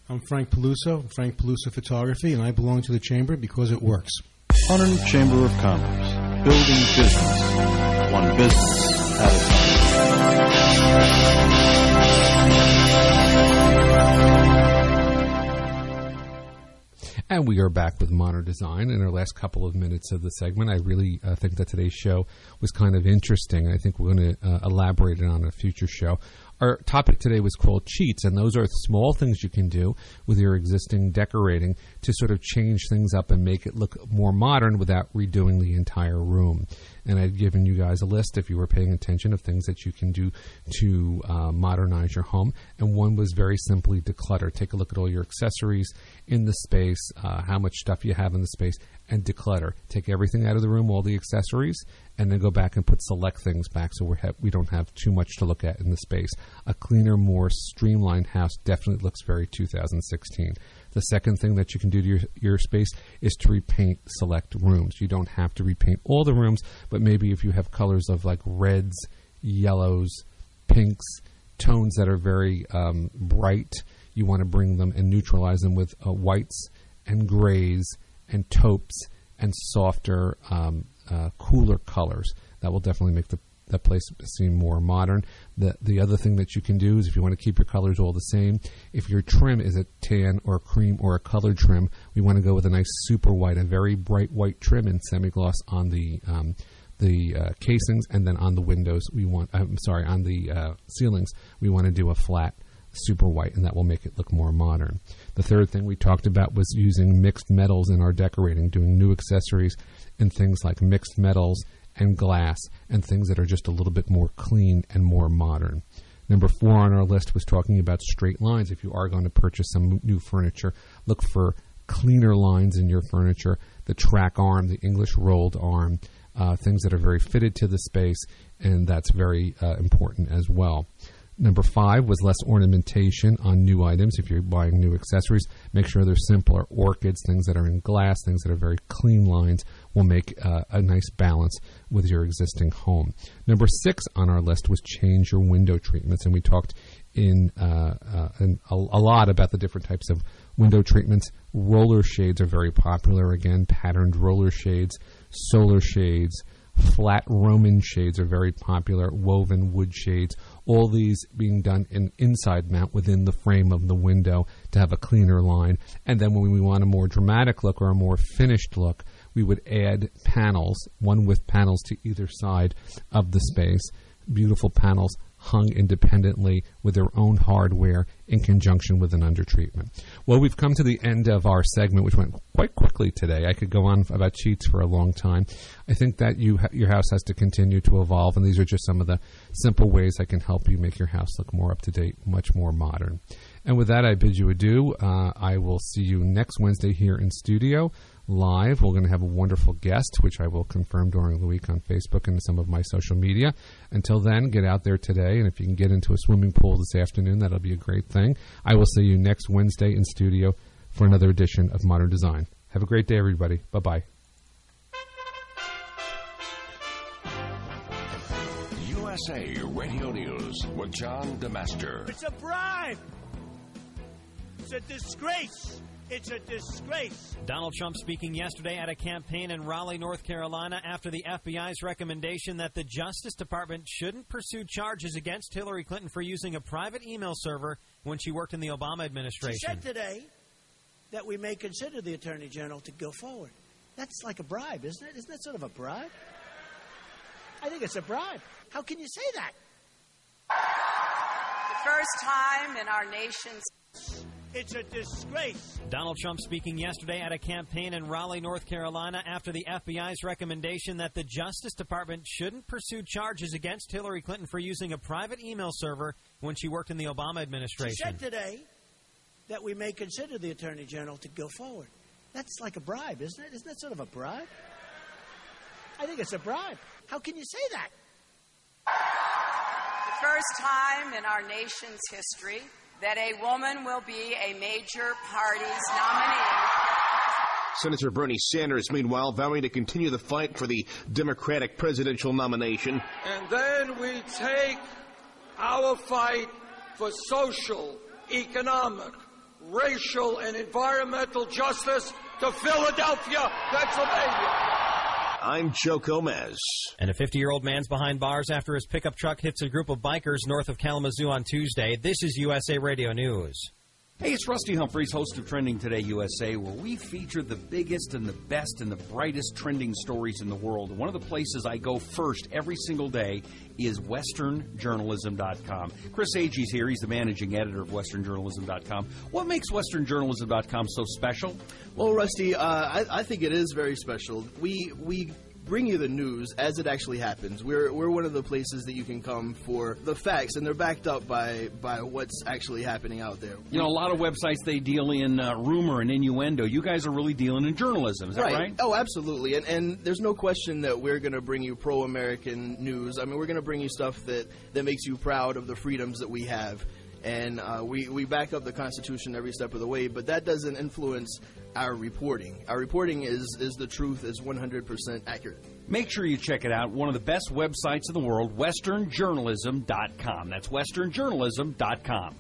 I'm Frank Peluso, Frank Peluso Photography, and I belong to the Chamber because it works. Hunterdon Chamber of Commerce, building business, one business at a time. And we are back with Modern Design. In our last couple of minutes of the segment, I really think that today's show was kind of interesting. I think we're going to elaborate it on a future show. Our topic today was called cheats, and those are small things you can do with your existing decorating to sort of change things up and make it look more modern without redoing the entire room. And I'd given you guys a list, if you were paying attention, of things that you can do to modernize your home. And one was very simply declutter. Take a look at all your accessories in the space, how much stuff you have in the space, and declutter. Take everything out of the room, all the accessories, and then go back and put select things back so we don't have too much to look at in the space. A cleaner, more streamlined house definitely looks very 2016. The second thing that you can do to your space is to repaint select rooms. You don't have to repaint all the rooms, but maybe if you have colors of like reds, yellows, pinks, tones that are very bright, you want to bring them and neutralize them with whites and grays and taupes and softer, cooler colors. That will definitely make that place seem more modern. The other thing that you can do is if you want to keep your colors all the same, if your trim is a tan or a cream or a colored trim, we want to go with a nice super white, a very bright white trim and semi-gloss on the casings, and then on the windows on the ceilings, we want to do a flat super white, and that will make it look more modern. The third thing we talked about was using mixed metals in our decorating, doing new accessories and things like mixed metals and glass and things that are just a little bit more clean and more modern. Number 4 on our list was talking about straight lines. If you are going to purchase some new furniture, look for cleaner lines in your furniture, the track arm, the English rolled arm, things that are very fitted to the space, and that's very important as well. Number 5 was less ornamentation on new items. If you're buying new accessories, make sure they're simpler. Orchids, things that are in glass, things that are very clean lines will make a nice balance with your existing home. Number 6 on our list was change your window treatments, and we talked in a lot about the different types of window treatments. Roller shades are very popular. Again, patterned roller shades, solar shades, flat Roman shades are very popular, woven wood shades, all these being done in inside mount within the frame of the window to have a cleaner line. And then when we want a more dramatic look or a more finished look, we would add panels, one with panels to either side of the space, beautiful panels hung independently with their own hardware in conjunction with an undertreatment. Well, we've come to the end of our segment, which went quite quickly today. I could go on about cheats for a long time. I think that your house has to continue to evolve, and these are just some of the simple ways I can help you make your house look more up-to-date, much more modern. And with that, I bid you adieu. I will see you next Wednesday here in studio. Live. We're going to have a wonderful guest, which I will confirm during the week on Facebook and some of my social media. Until then, get out there today, and if you can get into a swimming pool this afternoon, that'll be a great thing. I will see you next Wednesday in studio for another edition of Modern Design. Have a great day, everybody. Bye-bye. USA Radio News with John DeMaster. It's a bribe! It's a disgrace! It's a disgrace. Donald Trump speaking yesterday at a campaign in Raleigh, North Carolina, after the FBI's recommendation that the Justice Department shouldn't pursue charges against Hillary Clinton for using a private email server when she worked in the Obama administration. She said today that we may consider the Attorney General to go forward. That's like a bribe, isn't it? Isn't that sort of a bribe? I think it's a bribe. How can you say that? The first time in our nation's... It's a disgrace. Donald Trump speaking yesterday at a campaign in Raleigh, North Carolina, after the FBI's recommendation that the Justice Department shouldn't pursue charges against Hillary Clinton for using a private email server when she worked in the Obama administration. She said today that we may consider the Attorney General to go forward. That's like a bribe, isn't it? Isn't that sort of a bribe? I think it's a bribe. How can you say that? The first time in our nation's history that a woman will be a major party's nominee. Senator Bernie Sanders, meanwhile, vowing to continue the fight for the Democratic presidential nomination. And then we take our fight for social, economic, racial and environmental justice to Philadelphia, Pennsylvania. I'm Joe Gomez. And a 50-year-old man's behind bars after his pickup truck hits a group of bikers north of Kalamazoo on Tuesday. This is USA Radio News. Hey, it's Rusty Humphreys, host of Trending Today USA, where we feature the biggest and the best and the brightest trending stories in the world. One of the places I go first every single day is westernjournalism.com. Chris Agee's here. He's the managing editor of westernjournalism.com. What makes westernjournalism.com so special? Well, Rusty, I think it is very special. We bring you the news as it actually happens. We're one of the places that you can come for the facts, and they're backed up by what's actually happening out there. You know, a lot of websites, they deal in rumor and innuendo. You guys are really dealing in journalism. Is that right? Oh, absolutely. And there's no question that we're going to bring you pro-American news. I mean, we're going to bring you stuff that makes you proud of the freedoms that we have. And we back up the Constitution every step of the way, but that doesn't influence our reporting. Our reporting is the truth, is 100% accurate. Make sure you check it out. One of the best websites in the world, westernjournalism.com. That's westernjournalism.com.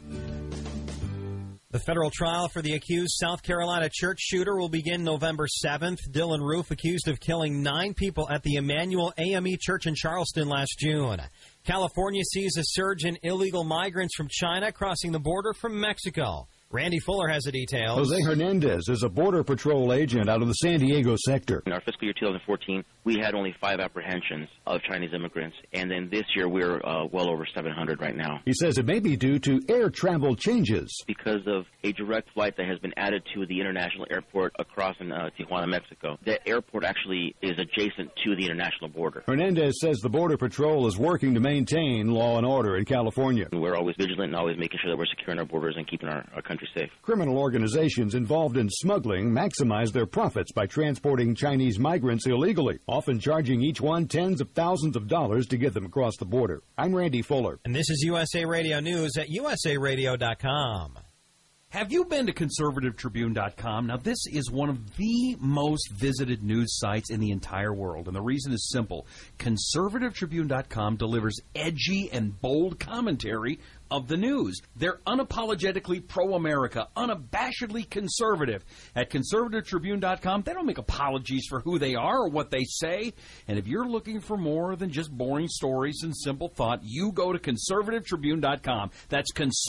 The federal trial for the accused South Carolina church shooter will begin November 7th. Dylan Roof, accused of killing 9 people at the Emmanuel AME Church in Charleston last June. California sees a surge in illegal migrants from China crossing the border from Mexico. Randy Fuller has the details. Jose Hernandez is a Border Patrol agent out of the San Diego sector. In our fiscal year 2014, we had only 5 apprehensions of Chinese immigrants, and then this year we're well over 700 right now. He says it may be due to air travel changes. Because of a direct flight that has been added to the international airport across in Tijuana, Mexico. That airport actually is adjacent to the international border. Hernandez says the Border Patrol is working to maintain law and order in California. We're always vigilant and always making sure that we're securing our borders and keeping our country safe. Criminal organizations involved in smuggling maximize their profits by transporting Chinese migrants illegally, often charging each one tens of thousands of dollars to get them across the border. I'm Randy Fuller. And this is USA Radio News at usaradio.com. Have you been to conservativetribune.com? Now, this is one of the most visited news sites in the entire world, and the reason is simple. Conservativetribune.com delivers edgy and bold commentary of the news. They're unapologetically pro-America, unabashedly conservative. At conservativetribune.com, they don't make apologies for who they are or what they say. And if you're looking for more than just boring stories and simple thought, you go to conservativetribune.com. That's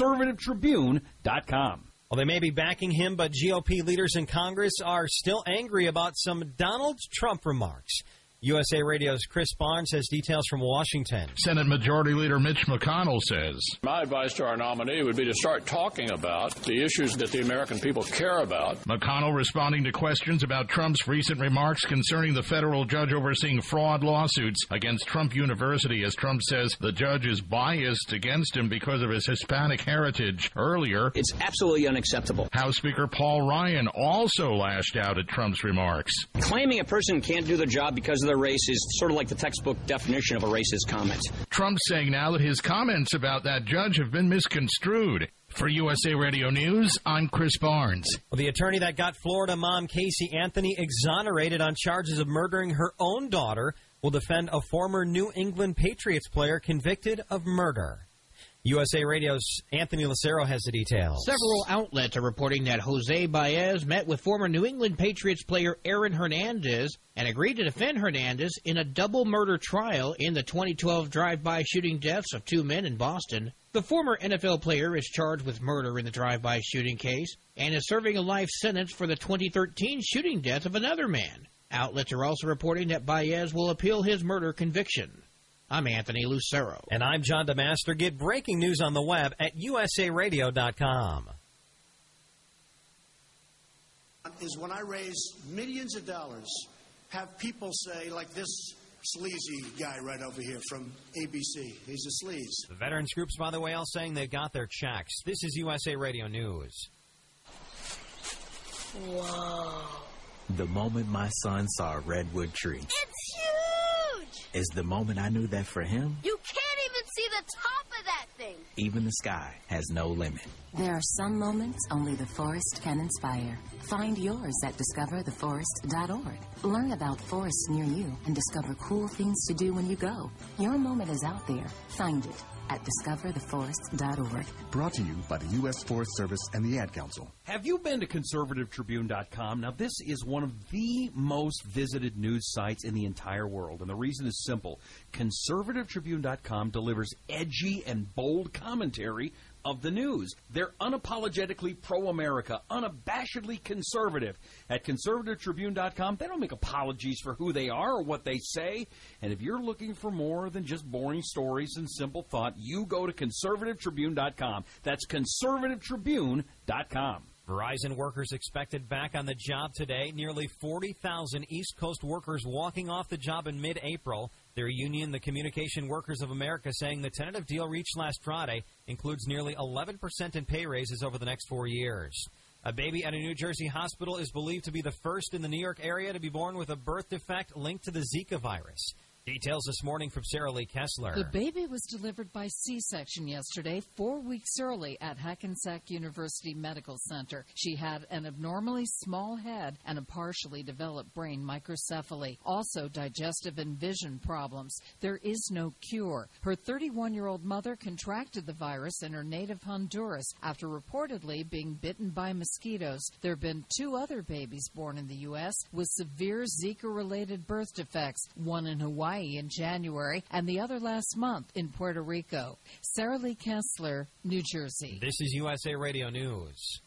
conservativetribune.com. Well, they may be backing him, but GOP leaders in Congress are still angry about some Donald Trump remarks. USA Radio's Chris Barnes has details from Washington. Senate Majority Leader Mitch McConnell says, my advice to our nominee would be to start talking about the issues that the American people care about. McConnell responding to questions about Trump's recent remarks concerning the federal judge overseeing fraud lawsuits against Trump University, as Trump says the judge is biased against him because of his Hispanic heritage. Earlier, it's absolutely unacceptable. House Speaker Paul Ryan also lashed out at Trump's remarks. Claiming a person can't do the job because of their race is sort of like the textbook definition of a racist comment. Trump saying now that his comments about that judge have been misconstrued. For USA Radio News, I'm Chris Barnes. Well, the attorney that got Florida mom Casey Anthony exonerated on charges of murdering her own daughter will defend a former New England Patriots player convicted of murder. USA Radio's Anthony Lucero has the details. Several outlets are reporting that Jose Baez met with former New England Patriots player Aaron Hernandez and agreed to defend Hernandez in a double murder trial in the 2012 drive-by shooting deaths of 2 men in Boston. The former NFL player is charged with murder in the drive-by shooting case and is serving a life sentence for the 2013 shooting death of another man. Outlets are also reporting that Baez will appeal his murder conviction. I'm Anthony Lucero. And I'm John DeMaster. Get breaking news on the web at usaradio.com. Is when I raise millions of dollars, have people say, like this sleazy guy right over here from ABC. He's a sleaze. The veterans groups, by the way, all saying they got their checks. This is USA Radio News. Whoa. The moment my son saw a redwood tree. It's huge! Is the moment I knew that for him, you can't even see the top of that thing. Even the sky has no limit. There are some moments only the forest can inspire. Find yours at discovertheforest.org. Learn about forests near you and discover cool things to do when you go. Your moment is out there. Find it. at discovertheforest.org. Brought to you by the U.S. Forest Service and the Ad Council. Have you been to ConservativeTribune.com? Now, this is one of the most visited news sites in the entire world, and the reason is simple. ConservativeTribune.com delivers edgy and bold commentary of the news. They're unapologetically pro-America, unabashedly conservative. At ConservativeTribune.com, they don't make apologies for who they are or what they say. And if you're looking for more than just boring stories and simple thought, you go to ConservativeTribune.com. That's ConservativeTribune.com. Verizon workers expected back on the job today. Nearly 40,000 East Coast workers walking off the job in mid-April. Their union, the Communication Workers of America, saying the tentative deal reached last Friday includes nearly 11% in pay raises over the next 4 years. A baby at a New Jersey hospital is believed to be the first in the New York area to be born with a birth defect linked to the Zika virus. Details this morning from Sarah Lee Kessler. The baby was delivered by C-section yesterday, 4 weeks early at Hackensack University Medical Center. She had an abnormally small head and a partially developed brain microcephaly, also digestive and vision problems. There is no cure. Her 31-year-old mother contracted the virus in her native Honduras after reportedly being bitten by mosquitoes. There have been 2 other babies born in the U.S. with severe Zika-related birth defects, one in Hawaii in January, and the other last month in Puerto Rico. Sarah Lee Kessler, New Jersey. This is USA Radio News.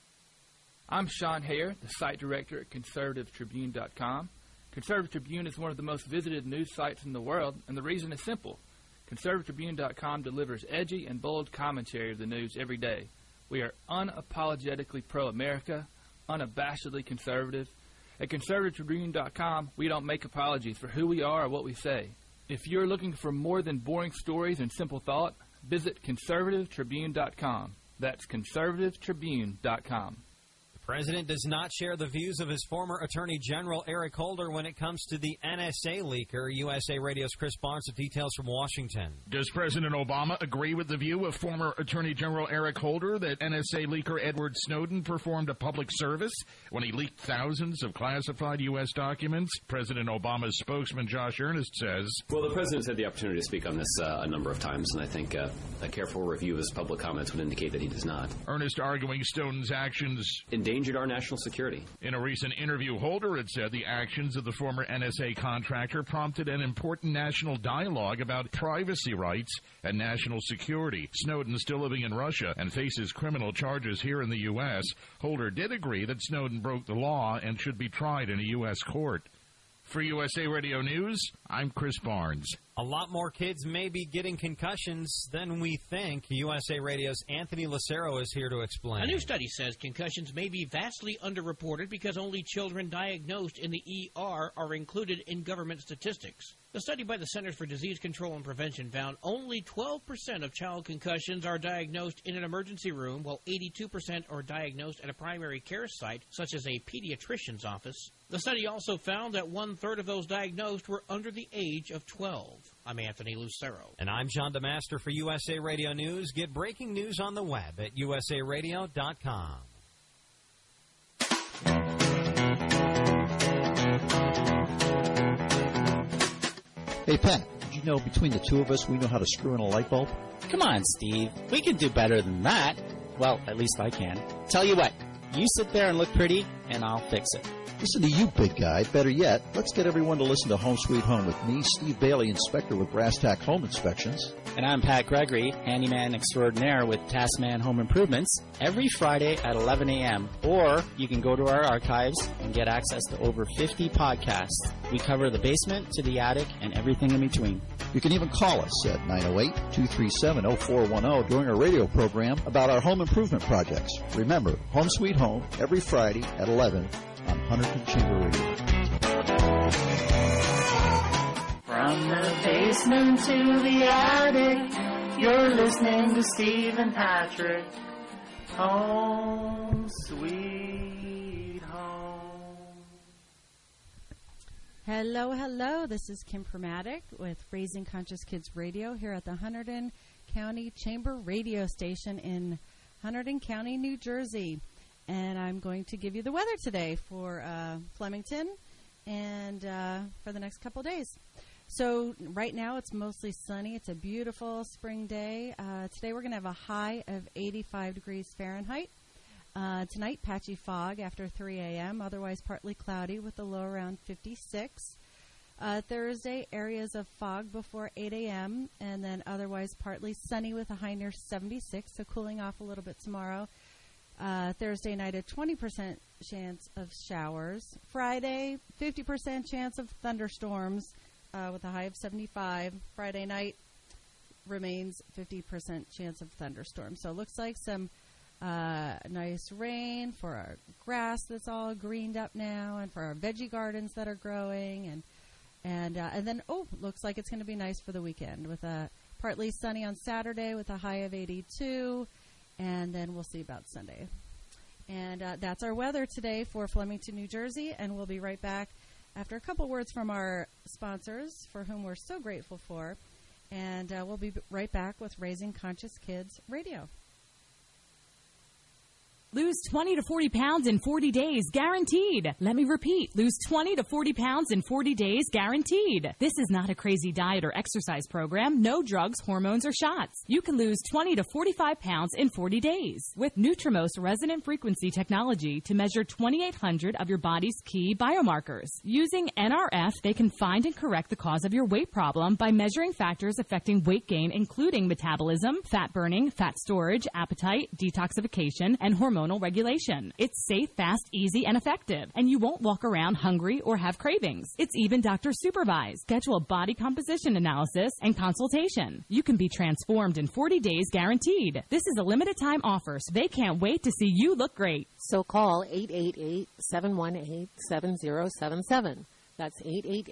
I'm Sean Hare, the site director at ConservativeTribune.com. Conservative Tribune is one of the most visited news sites in the world, and the reason is simple. ConservativeTribune.com delivers edgy and bold commentary of the news every day. We are unapologetically pro-America, unabashedly conservative. At ConservativeTribune.com, we don't make apologies for who we are or what we say. If you're looking for more than boring stories and simple thought, visit ConservativeTribune.com. That's ConservativeTribune.com. The president does not share the views of his former Attorney General Eric Holder when it comes to the NSA leaker. USA Radio's Chris Barnes with details from Washington. Does President Obama agree with the view of former Attorney General Eric Holder that NSA leaker Edward Snowden performed a public service when he leaked thousands of classified U.S. documents? President Obama's spokesman Josh Earnest says, well, the president's had the opportunity to speak on this a number of times, and I think a careful review of his public comments would indicate that he does not. Earnest arguing Snowden's actions endangered our national security. In a recent interview, Holder had said the actions of the former NSA contractor prompted an important national dialogue about privacy rights and national security. Snowden, still living in Russia and faces criminal charges here in the U.S., Holder did agree that Snowden broke the law and should be tried in a U.S. court. For USA Radio News, I'm Chris Barnes. A lot more kids may be getting concussions than we think. USA Radio's Anthony Lucero is here to explain. A new study says concussions may be vastly underreported because only children diagnosed in the ER are included in government statistics. The study by the Centers for Disease Control and Prevention found only 12% of child concussions are diagnosed in an emergency room, while 82% are diagnosed at a primary care site, such as a pediatrician's office. The study also found that 1/3 of those diagnosed were under the age of 12. I'm Anthony Lucero. And I'm John DeMaster for USA Radio News. Get breaking news on the web at usaradio.com. Hey, Pat, did you know between the two of us we know how to screw in a light bulb? Come on, Steve. We can do better than that. Well, at least I can. Tell you what, you sit there and look pretty, and I'll fix it. Listen to you, big guy. Better yet, let's get everyone to listen to Home Sweet Home with me, Steve Bailey, inspector with Brass Tack Home Inspections. And I'm Pat Gregory, handyman extraordinaire with Taskman Home Improvements, every Friday at 11 a.m. Or you can go to our archives and get access to over 50 podcasts. We cover the basement to the attic and everything in between. You can even call us at 908-237-0410 during our radio program about our home improvement projects. Remember, Home Sweet Home, every Friday at 11 on Hunterton Chamber Radio. From the basement to the attic, you're listening to Steve and Patrick. Home Sweet Home. Hello, hello. This is Kim Permatic with Raising Conscious Kids Radio here at the Hunterdon County Chamber Radio Station in Hunterdon County, New Jersey. And I'm going to give you the weather today for Flemington and for the next couple days. So right now it's mostly sunny. It's a beautiful spring day. Today we're going to have a high of 85 degrees Fahrenheit. Tonight, patchy fog after 3 a.m., otherwise partly cloudy with a low around 56. Thursday, areas of fog before 8 a.m., and then otherwise partly sunny with a high near 76, so cooling off a little bit tomorrow. Thursday night, a 20% chance of showers. Friday, 50% chance of thunderstorms with a high of 75. Friday night remains 50% chance of thunderstorms. So it looks like some nice rain for our grass that's all greened up now, and for our veggie gardens that are growing, and then looks like it's going to be nice for the weekend with a partly sunny on Saturday with a high of 82, and then we'll see about Sunday. And that's our weather today for Flemington, New Jersey, and we'll be right back after a couple words from our sponsors, for whom we're so grateful for, and we'll be right back with Raising Conscious Kids Radio. Lose 20 to 40 pounds in 40 days, guaranteed. Let me repeat. Lose 20 to 40 pounds in 40 days, guaranteed. This is not a crazy diet or exercise program. No drugs, hormones, or shots. You can lose 20 to 45 pounds in 40 days with Nutrimost resonant frequency technology to measure 2,800 of your body's key biomarkers. Using NRF, they can find and correct the cause of your weight problem by measuring factors affecting weight gain, including metabolism, fat burning, fat storage, appetite, detoxification, and hormonal regulation. It's safe, fast, easy, and effective, and you won't walk around hungry or have cravings. It's even doctor supervised. Schedule a body composition analysis and consultation. You can be transformed in 40 days guaranteed. This is a limited time offer, so they can't wait to see you look great. So call 888-718-7077. That's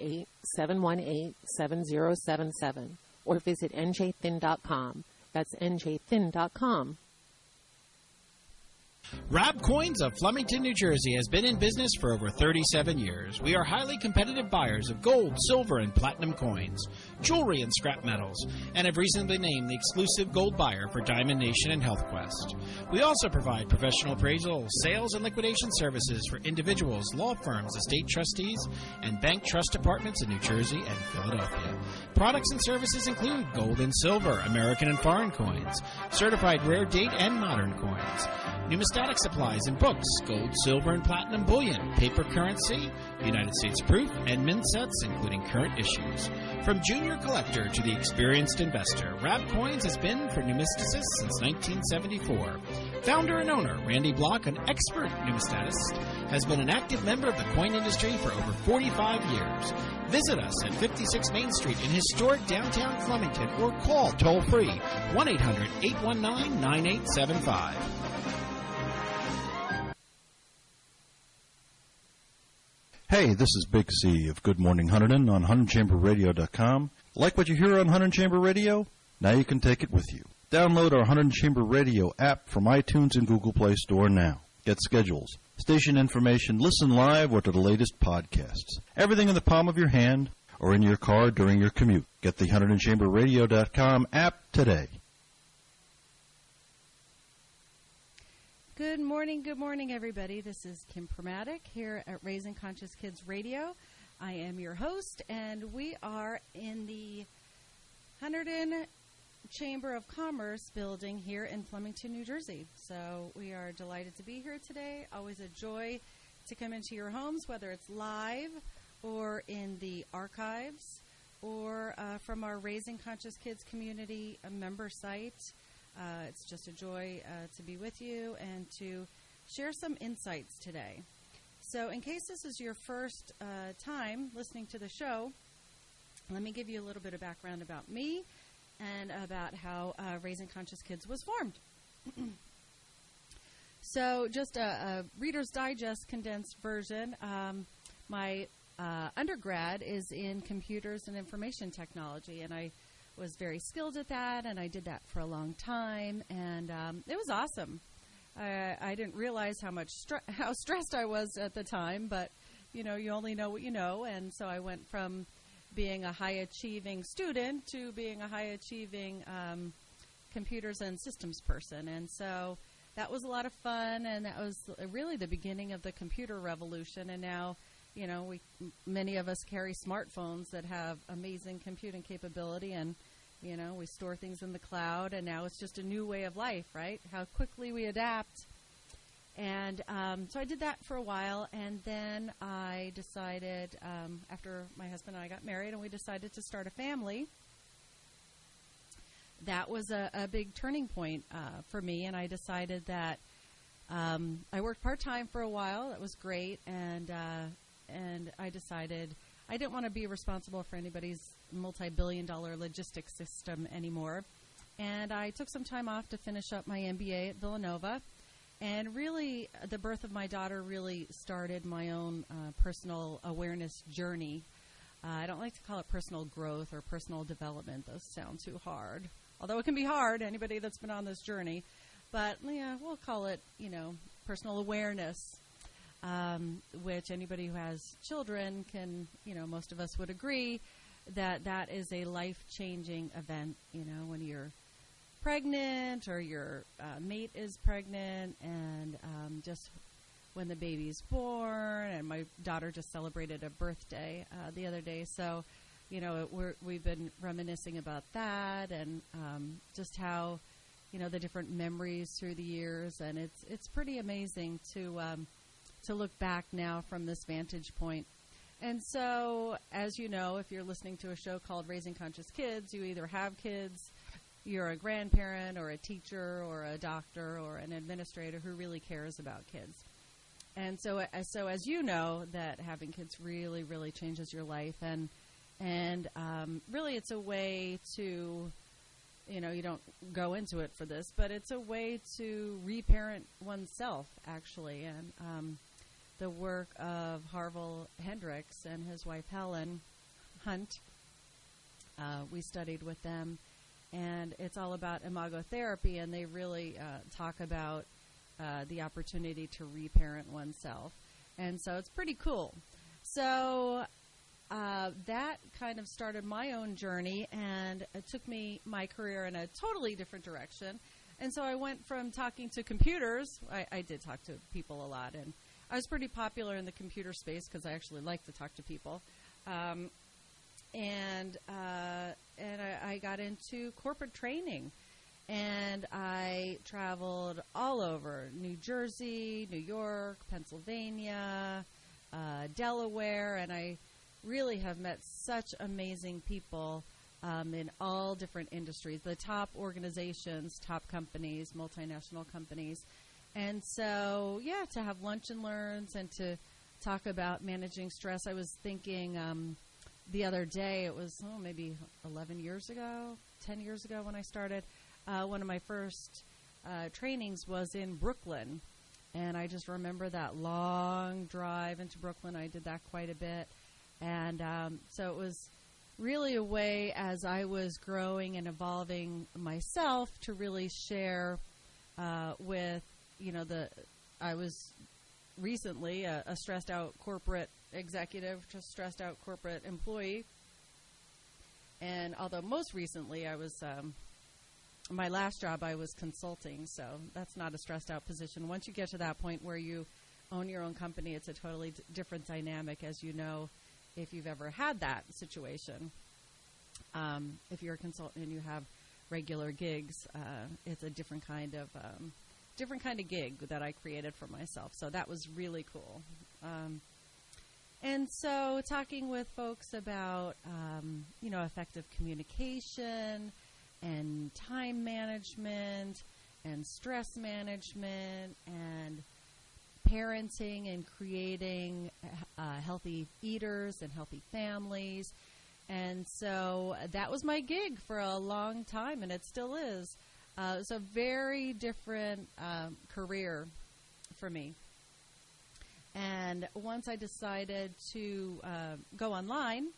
888-718-7077. Or visit njthin.com. That's njthin.com. Rob Coins of Flemington, New Jersey has been in business for over 37 years. We are highly competitive buyers of gold, silver, and platinum coins, jewelry, and scrap metals, and have recently been named the exclusive gold buyer for Diamond Nation and HealthQuest. We also provide professional appraisal, sales, and liquidation services for individuals, law firms, estate trustees, and bank trust departments in New Jersey and Philadelphia. Products and services include gold and silver, American and foreign coins, certified rare date and modern coins, numismatic supplies and books, gold, silver, and platinum bullion, paper currency, United States proof, and mint sets, including current issues. From junior collector to the experienced investor, Rab Coins has been for numisticists since 1974. Founder and owner, Randy Block, an expert numismatist, has been an active member of the coin industry for over 45 years. Visit us at 56 Main Street in historic downtown Flemington, or call toll-free 1-800-819-9875. Hey, this is Big C of Good Morning Hunterdon on HunterdonChamberRadio.com. Like what you hear on Hunterdon Chamber Radio? Now you can take it with you. Download our Hunterdon Chamber Radio app from iTunes and Google Play Store now. Get schedules, station information, listen live, or to the latest podcasts. Everything in the palm of your hand or in your car during your commute. Get the HunterdonChamberRadio.com app today. Good morning, everybody. This is Kim Permatic here at Raising Conscious Kids Radio. I am your host, and we are in the Hunterdon Chamber of Commerce building here in Flemington, New Jersey. So we are delighted to be here today. Always a joy to come into your homes, whether it's live or in the archives or from our Raising Conscious Kids community member site. It's just a joy to be with you and to share some insights today. So in case this is your first time listening to the show, let me give you a little bit of background about me and about how Raising Conscious Kids was formed. So just a Reader's Digest condensed version. My undergrad is in computers and information technology, and I was very skilled at that, and I did that for a long time, and it was awesome. I didn't realize how stressed I was at the time, but you only know what you know, and so I went from being a high-achieving student to being a high-achieving computers and systems person, and so that was a lot of fun, and that was really the beginning of the computer revolution, and now many of us carry smartphones that have amazing computing capability, and we store things in the cloud, and now it's just a new way of life, right? How quickly we adapt. And so I did that for a while, and then I decided, after my husband and I got married and we decided to start a family, that was a big turning point for me, and I decided that I worked part-time for a while. That was great, and I decided I didn't want to be responsible for anybody's multi-billion-dollar logistics system anymore, and I took some time off to finish up my MBA at Villanova. And really, the birth of my daughter really started my own personal awareness journey. I don't like to call it personal growth or personal development. Those sound too hard. Although it can be hard, anybody that's been on this journey. But, yeah, we'll call it, personal awareness, which anybody who has children can, most of us would agree that that is a life-changing event, when you're pregnant or your mate is pregnant, and just when the baby's born. And my daughter just celebrated a birthday the other day, so we've been reminiscing about that, and just how the different memories through the years, and it's pretty amazing to look back now from this vantage point. And so, as you know, if you're listening to a show called Raising Conscious Kids, you either have kids, you're a grandparent or a teacher or a doctor or an administrator who really cares about kids. And so as you know, that having kids really, really changes your life. And really it's a way to, you don't go into it for this, but it's a way to reparent oneself, actually. And the work of Harville Hendricks and his wife Helen Hunt, we studied with them. And it's all about imagotherapy, and they really talk about the opportunity to reparent oneself. And so it's pretty cool. So that kind of started my own journey, and it took my career in a totally different direction. And so I went from talking to computers. I did talk to people a lot, and I was pretty popular in the computer space because I actually like to talk to people. And I got into corporate training, and I traveled all over New Jersey, New York, Pennsylvania, Delaware, and I really have met such amazing people in all different industries, the top organizations, top companies, multinational companies. And so, yeah, to have lunch and learns and to talk about managing stress, I was thinking the other day, it was maybe 11 years ago, 10 years ago when I started, one of my first trainings was in Brooklyn. And I just remember that long drive into Brooklyn. I did that quite a bit. And so it was really a way, as I was growing and evolving myself, to really share with, I was recently a stressed out corporate executive, just stressed out corporate employee. And although most recently I was, my last job I was consulting, so that's not a stressed out position. Once you get to that point where you own your own company, it's a totally different dynamic, as you know, if you've ever had that situation. If you're a consultant and you have regular gigs, it's a different kind of gig that I created for myself. So that was really cool. And so talking with folks about, effective communication and time management and stress management and parenting and creating healthy eaters and healthy families. And so that was my gig for a long time, and it still is. It's a very different career for me. And once I decided to go online,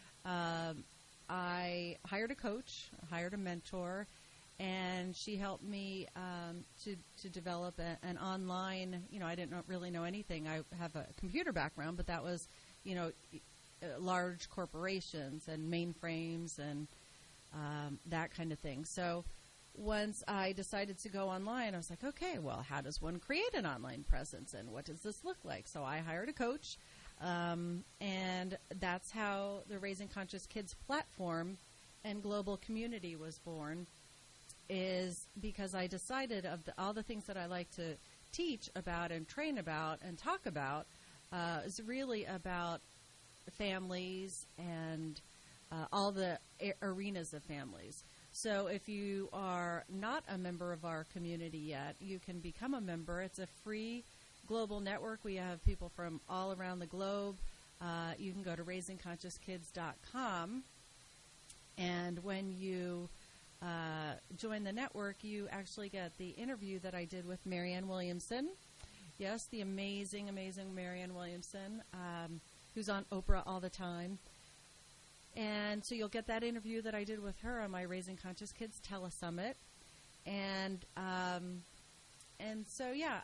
I hired a coach, hired a mentor, and she helped me to develop an online, I didn't really know anything. I have a computer background, but that was, large corporations and mainframes and that kind of thing. So once I decided to go online, I was like, okay, well, how does one create an online presence, and what does this look like? So I hired a coach. And that's how the Raising Conscious Kids platform and global community was born, is because I decided of all the things that I like to teach about and train about and talk about is really about families and all the arenas of families. So if you are not a member of our community yet, you can become a member. It's a free global network. We have people from all around the globe. You can go to raisingconsciouskids.com, and when you join the network, you actually get the interview that I did with Marianne Williamson. Yes, the amazing, amazing Marianne Williamson, who's on Oprah all the time. And so you'll get that interview that I did with her on my Raising Conscious Kids Telesummit. And so, yeah,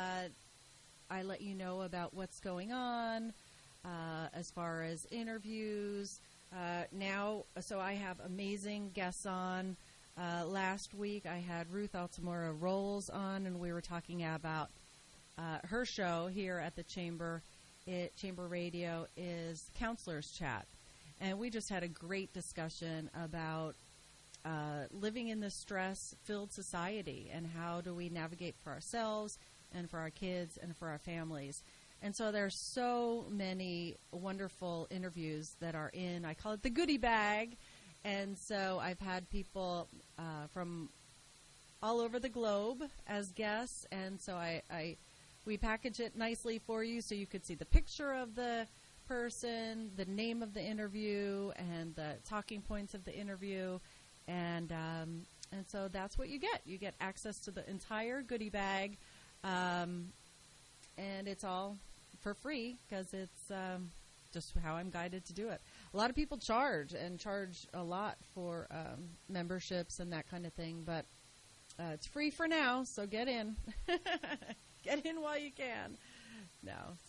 I let you know about what's going on as far as interviews. Now, so I have amazing guests on. Last week I had Ruth Altamora Rolls on, and we were talking about her show here at the Chamber. Chamber Radio is Counselors Chat. And we just had a great discussion about living in this stress-filled society and how do we navigate for ourselves and for our kids and for our families. And so there's so many wonderful interviews that are in, I call it the goodie bag. And so I've had people from all over the globe as guests. And so we package it nicely for you so you could see the picture of the person, the name of the interview, and the talking points of the interview, and so that's what you get. You get access to the entire goodie bag, and it's all for free because it's just how I'm guided to do it. A lot of people charge a lot for memberships and that kind of thing, but it's free for now, so get in. Get in while you can. No, so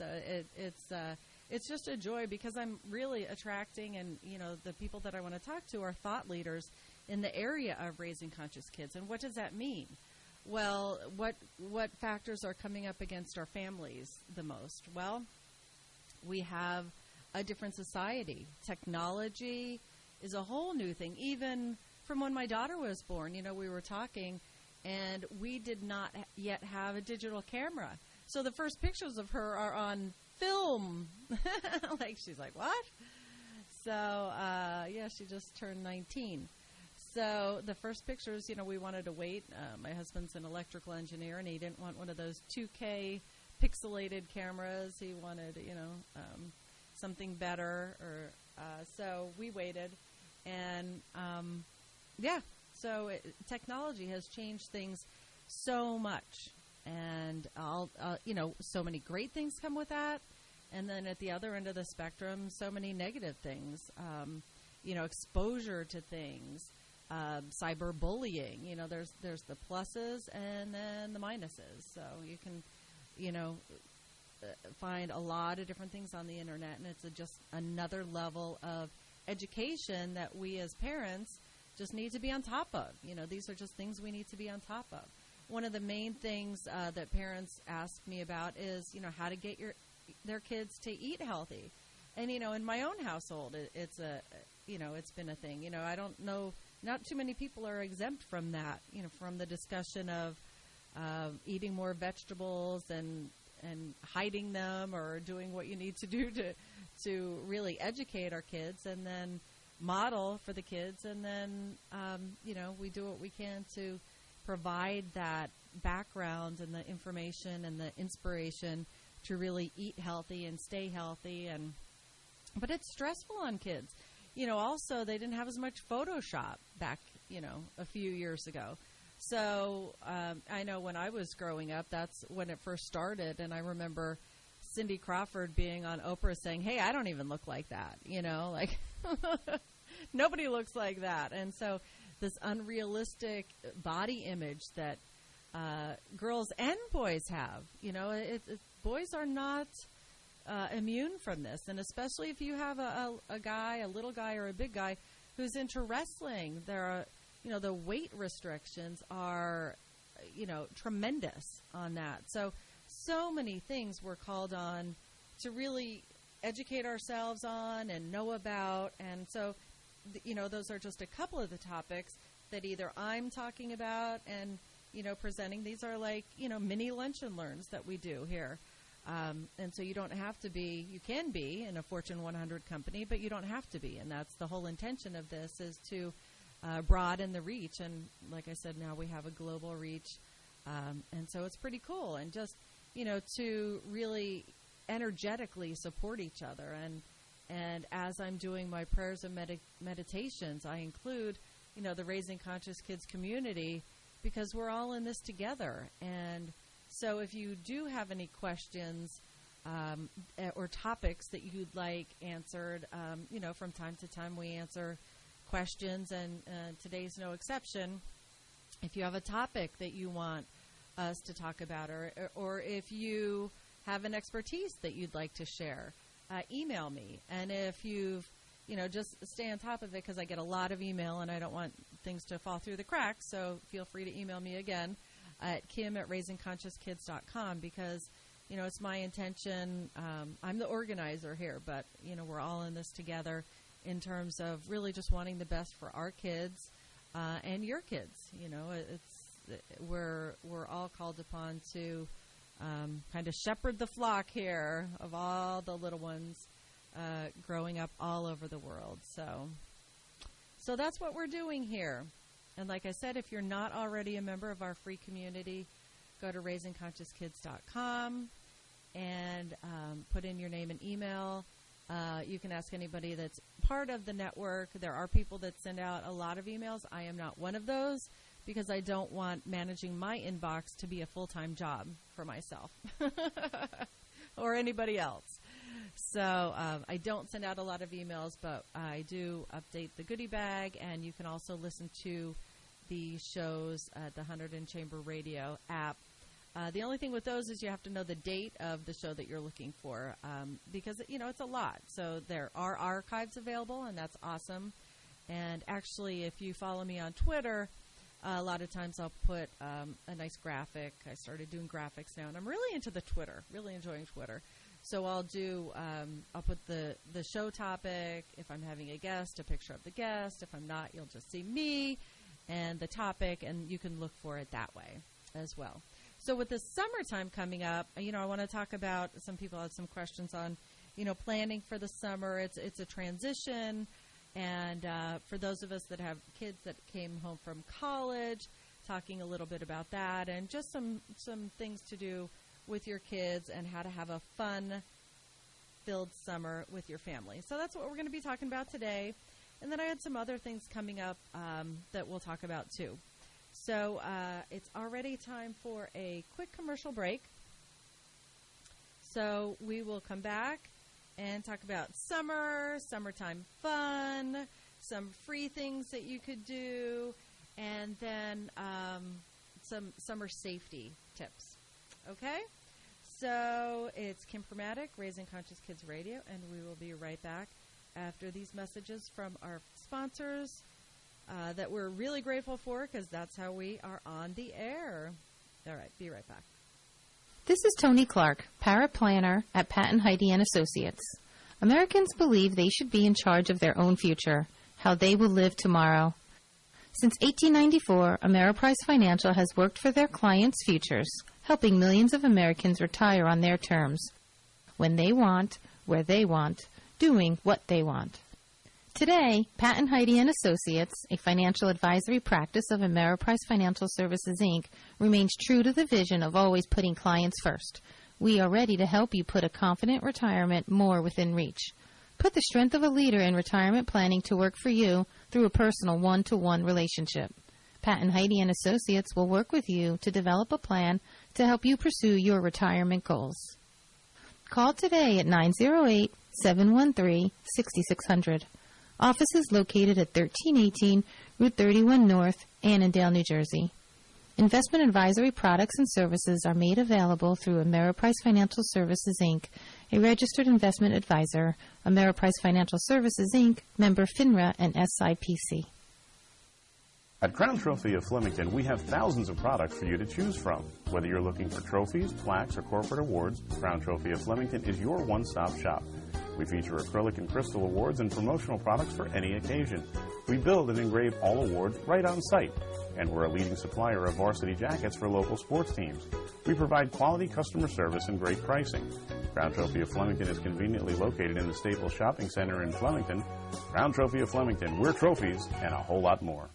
it's just a joy because I'm really attracting, and the people that I want to talk to are thought leaders in the area of raising conscious kids. And what does that mean? Well, what factors are coming up against our families the most? Well, we have a different society. Technology is a whole new thing. Even from when my daughter was born, we were talking, and we did not yet have a digital camera. So the first pictures of her are on film. She's like, what? So, she just turned 19. So the first pictures, we wanted to wait. My husband's an electrical engineer, and he didn't want one of those 2K pixelated cameras. He wanted, something better. So we waited. And, so technology has changed things so much. And, so many great things come with that. And then at the other end of the spectrum, so many negative things, exposure to things, cyberbullying. There's the pluses and then the minuses. So you can, find a lot of different things on the Internet, and it's just another level of education that we as parents just need to be on top of. These are just things we need to be on top of. One of the main things that parents ask me about is, how to get their kids to eat healthy. And, in my own household, it's been a thing. I don't know, not too many people are exempt from that, from the discussion of eating more vegetables and hiding them or doing what you need to do to really educate our kids and then model for the kids. And then, we do what we can to provide that background and the information and the inspiration to really eat healthy and stay healthy. But it's stressful on kids. Also, they didn't have as much Photoshop back, a few years ago. So I know when I was growing up, that's when it first started. And I remember Cindy Crawford being on Oprah saying, hey, I don't even look like that. Nobody looks like that. And so this unrealistic body image that girls and boys have, boys are not immune from this. And especially if you have a guy, a little guy or a big guy who's into wrestling, there are, the weight restrictions are, tremendous on that. So many things we're called on to really educate ourselves on and know about. And so, those are just a couple of the topics that either I'm talking about and, presenting. These are like, mini lunch and learns that we do here. And so you don't have to be, you can be in a Fortune 100 company, but you don't have to be. And that's the whole intention of this, is to broaden the reach. And like I said, now we have a global reach. And so it's pretty cool. And just, to really energetically support each other. And as I'm doing my prayers and meditations, I include, the Raising Conscious Kids community, because we're all in this together. And so if you do have any questions or topics that you'd like answered, from time to time we answer questions, and today's no exception. If you have a topic that you want us to talk about, or if you have an expertise that you'd like to share, email me. And if you've, just stay on top of it, because I get a lot of email and I don't want things to fall through the cracks, so feel free to email me again at kim@raisingconsciouskids.com, because, it's my intention. I'm the organizer here, but, we're all in this together in terms of really just wanting the best for our kids and your kids. We're all called upon to kind of shepherd the flock here of all the little ones growing up all over the world. So that's what we're doing here. And like I said, if you're not already a member of our free community, go to raisingconsciouskids.com and put in your name and email. You can ask anybody that's part of the network. There are people that send out a lot of emails. I am not one of those, because I don't want managing my inbox to be a full-time job for myself or anybody else. So I don't send out a lot of emails, but I do update the goodie bag, and you can also listen to the shows at the Hunterdon Chamber Radio app. The only thing with those is you have to know the date of the show that you're looking for, because, it's a lot. So there are archives available, and that's awesome. And actually, if you follow me on Twitter, a lot of times I'll put a nice graphic. I started doing graphics now, and I'm really into the Twitter, really enjoying Twitter. So I'll put the show topic, if I'm having a guest, a picture of the guest. If I'm not, you'll just see me and the topic, and you can look for it that way as well. So with the summertime coming up, I want to talk about, some people have some questions on, planning for the summer. It's a transition. And for those of us that have kids that came home from college, talking a little bit about that, and just some things to do with your kids and how to have a fun-filled summer with your family. So that's what we're going to be talking about today. And then I had some other things coming up that we'll talk about too. So it's already time for a quick commercial break. So we will come back and talk about summertime fun, some free things that you could do, and then some summer safety tips. Okay? So it's Kim Permatic, Raising Conscious Kids Radio, and we will be right back after these messages from our sponsors that we're really grateful for, because that's how we are on the air. All right, be right back. This is Tony Clark, paraplanner at Patton Heidi & Associates. Americans believe they should be in charge of their own future, how they will live tomorrow. Since 1894, Ameriprise Financial has worked for their clients' futures, helping millions of Americans retire on their terms, when they want, where they want, doing what they want. Today, Patton Heidi & Associates, a financial advisory practice of Ameriprise Financial Services, Inc., remains true to the vision of always putting clients first. We are ready to help you put a confident retirement more within reach. Put the strength of a leader in retirement planning to work for you through a personal one-to-one relationship. Patton Heidi & Associates will work with you to develop a plan to help you pursue your retirement goals. Call today at 908-713-6600. Office is located at 1318 Route 31 North, Annandale, New Jersey. Investment advisory products and services are made available through Ameriprise Financial Services, Inc., a registered investment advisor. Ameriprise Financial Services, Inc., member FINRA and SIPC. At Crown Trophy of Flemington, we have thousands of products for you to choose from. Whether you're looking for trophies, plaques, or corporate awards, Crown Trophy of Flemington is your one-stop shop. We feature acrylic and crystal awards and promotional products for any occasion. We build and engrave all awards right on site. And we're a leading supplier of varsity jackets for local sports teams. We provide quality customer service and great pricing. Crown Trophy of Flemington is conveniently located in the Staples Shopping Center in Flemington. Crown Trophy of Flemington, we're trophies and a whole lot more.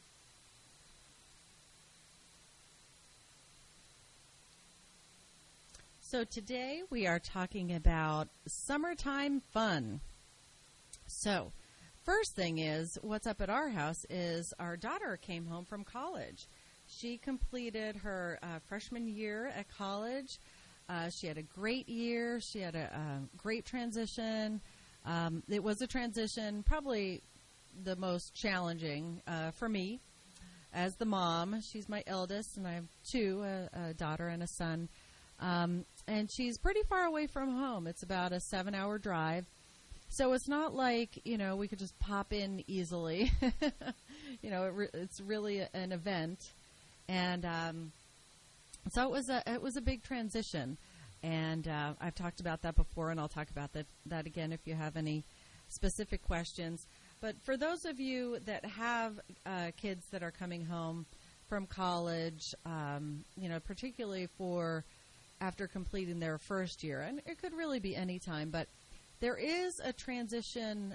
So today we are talking about summertime fun. So first thing is, what's up at our house is our daughter came home from college. She completed her freshman year at college. She had a great year. She had a great transition. It was a transition, probably the most challenging for me as the mom. She's my eldest, and I have two, a daughter and a son. And she's pretty far away from home. It's about a 7-hour drive. So it's not like, we could just pop in easily. It's really an event. And so it was a big transition. And I've talked about that before, and I'll talk about that again if you have any specific questions. But for those of you that have kids that are coming home from college, particularly for after completing their first year, and it could really be any time, but there is a transition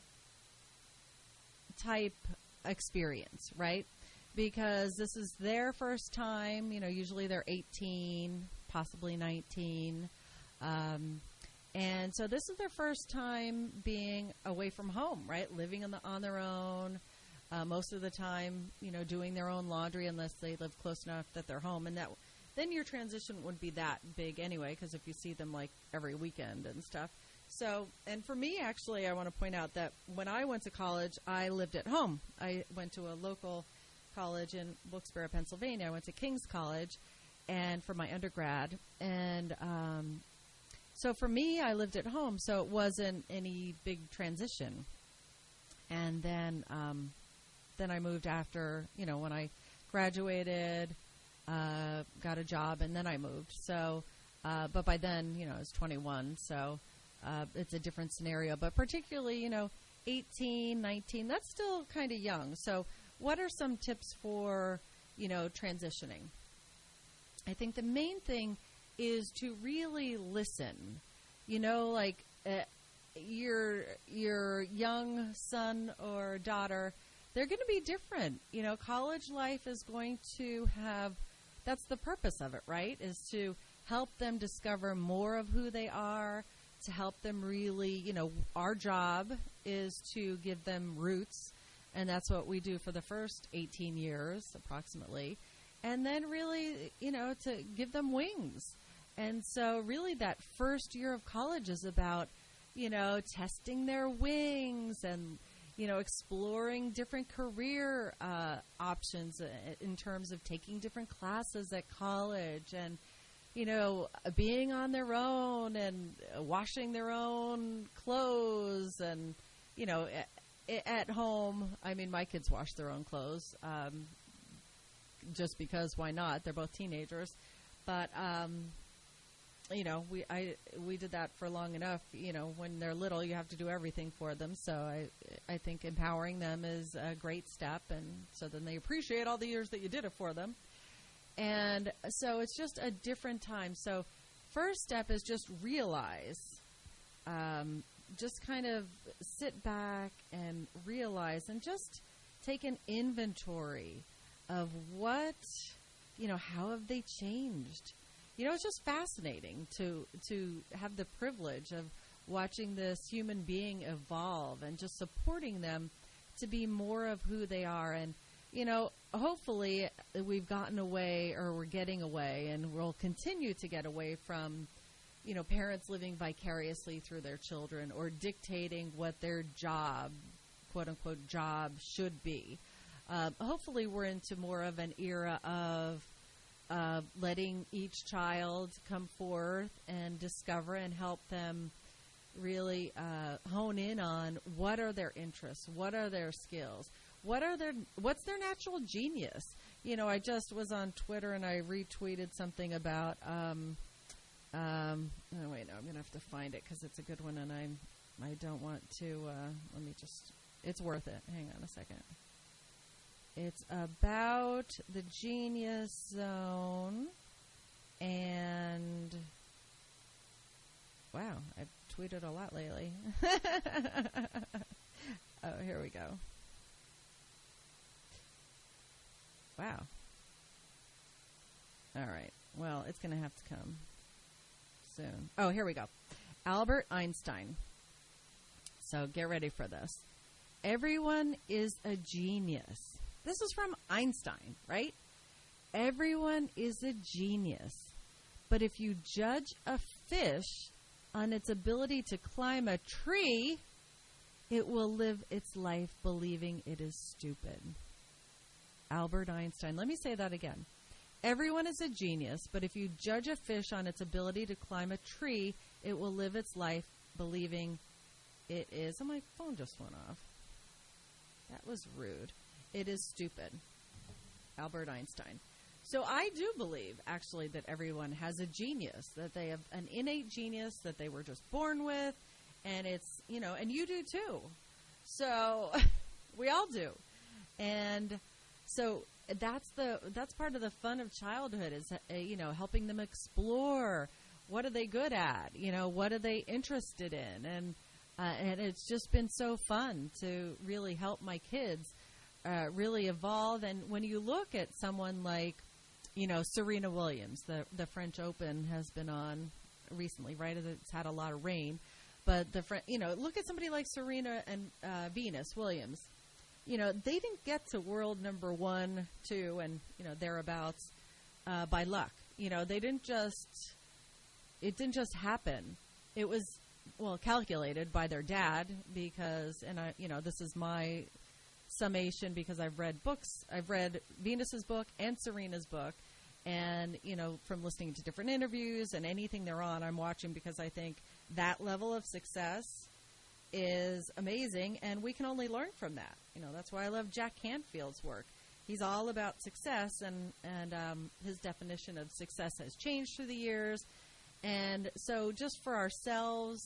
type experience, right? Because this is their first time, usually they're 18, possibly 19. And so this is their first time being away from home, right? Living on their own, most of the time, doing their own laundry unless they live close enough that they're home. And then your transition wouldn't be that big anyway, because if you see them like every weekend and stuff. So, and for me, actually, I want to point out that when I went to college, I lived at home. I went to a local college in Wilkes-Barre, Pennsylvania. I went to King's College and for my undergrad. And so for me, I lived at home, so it wasn't any big transition. And then I moved after, when I graduated, got a job, and then I moved. So, but by then, I was 21, so it's a different scenario. But particularly, 18, 19, that's still kind of young. So what are some tips for, transitioning? I think the main thing is to really listen. Your young son or daughter, they're going to be different. College life is going to have, that's the purpose of it, right? Is to help them discover more of who they are, to help them really, our job is to give them roots, and that's what we do for the first 18 years, approximately. And then really, to give them wings. And so really that first year of college is about, testing their wings and, exploring different career options in terms of taking different classes at college and, being on their own and washing their own clothes and, at home. I mean, my kids wash their own clothes just because why not? They're both teenagers. But, we did that for long enough. When they're little, you have to do everything for them. So I think empowering them is a great step. And so then they appreciate all the years that you did it for them. And so it's just a different time. So first step is just realize, just kind of sit back and realize and just take an inventory of what, how have they changed? It's just fascinating to have the privilege of watching this human being evolve and just supporting them to be more of who they are. And, hopefully we've gotten away, or we're getting away, and we'll continue to get away from, parents living vicariously through their children or dictating what their job, quote-unquote, job should be. Hopefully we're into more of an era of letting each child come forth and discover and help them really hone in on what are their interests, what are their skills, what's their natural genius. I just was on Twitter and I retweeted something about, I'm going to have to find it because it's a good one and I don't want to, let me just, it's worth it. Hang on a second. It's about the Genius Zone, and wow, I've tweeted a lot lately. Oh, here we go. Wow. All right. Well, it's going to have to come soon. Oh, here we go. Albert Einstein. So get ready for this. Everyone is a genius. This is from Einstein, right? Everyone is a genius. But if you judge a fish on its ability to climb a tree, it will live its life believing it is stupid. Albert Einstein. Let me say that again. Everyone is a genius, but if you judge a fish on its ability to climb a tree, it will live its life believing it is. Oh, my phone just went off. That was rude. It is stupid. Albert Einstein. So I do believe, actually, that everyone has a genius, that they have an innate genius that they were just born with, and it's, you know, and you do too. So we all do. And so that's part of the fun of childhood is, you know, helping them explore. What are they good at? You know, what are they interested in? And it's just been so fun to really help my kids really evolve. And when you look at someone like, you know, Serena Williams, the French Open has been on recently, right? It's had a lot of rain. But, you know, look at somebody like Serena and Venus Williams. You know, they didn't get to world number 1, 2, and, you know, thereabouts by luck. You know, it didn't just happen. It was, well, calculated by their dad because, and I, you know, this is my summation because I've read books. I've read Venus's book and Serena's book, and, you know, from listening to different interviews and anything they're on, I'm watching because I think that level of success is amazing, and we can only learn from that. You know, that's why I love Jack Canfield's work. He's all about success, and his definition of success has changed through the years. And so just for ourselves,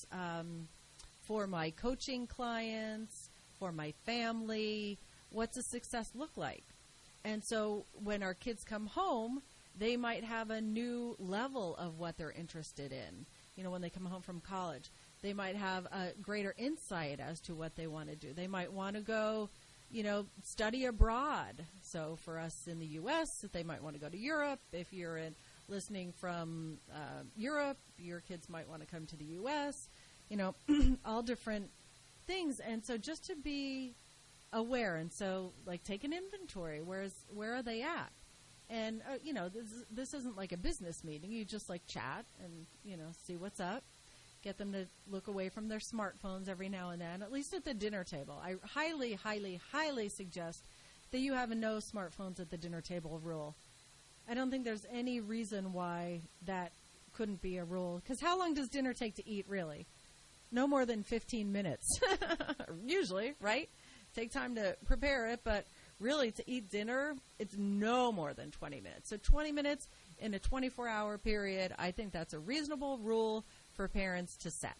for my coaching clients, for my family, what's a success look like? And so when our kids come home, they might have a new level of what they're interested in. You know, when they come home from college, they might have a greater insight as to what they want to do. They might want to go, you know, study abroad. So for us in the U.S., they might want to go to Europe. If you're listening from Europe, your kids might want to come to the U.S., you know, all different things. And so just to be aware, and so like take an inventory. Where are they at? And, you know, this isn't like a business meeting. You just like chat and, you know, see what's up. Get them to look away from their smartphones every now and then, at least at the dinner table. I highly, highly, highly suggest that you have a no smartphones at the dinner table rule. I don't think there's any reason why that couldn't be a rule. Because how long does dinner take to eat, really? No more than 15 minutes. Usually, right? Take time to prepare it, but really to eat dinner, it's no more than 20 minutes. So 20 minutes in a 24-hour period, I think that's a reasonable rule for parents to set.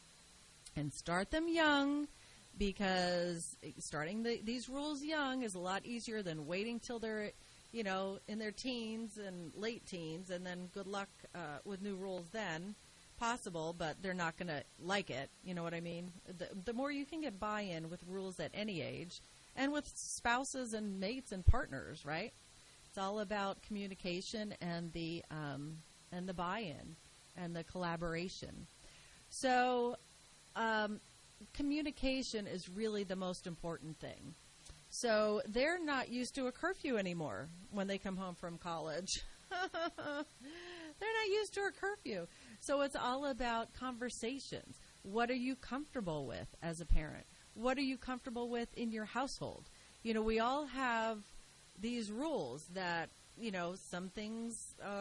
And start them young, because starting these rules young is a lot easier than waiting till they're, you know, in their teens and late teens, and then good luck with new rules then. Possible, but they're not going to like it. You know what I mean? The more you can get buy-in with rules at any age, and with spouses and mates and partners, right? It's all about communication and the buy-in and the collaboration. So communication is really the most important thing. So they're not used to a curfew anymore when they come home from college. They're not used to a curfew. So it's all about conversations. What are you comfortable with as a parent? What are you comfortable with in your household? You know, we all have these rules that, you know, some things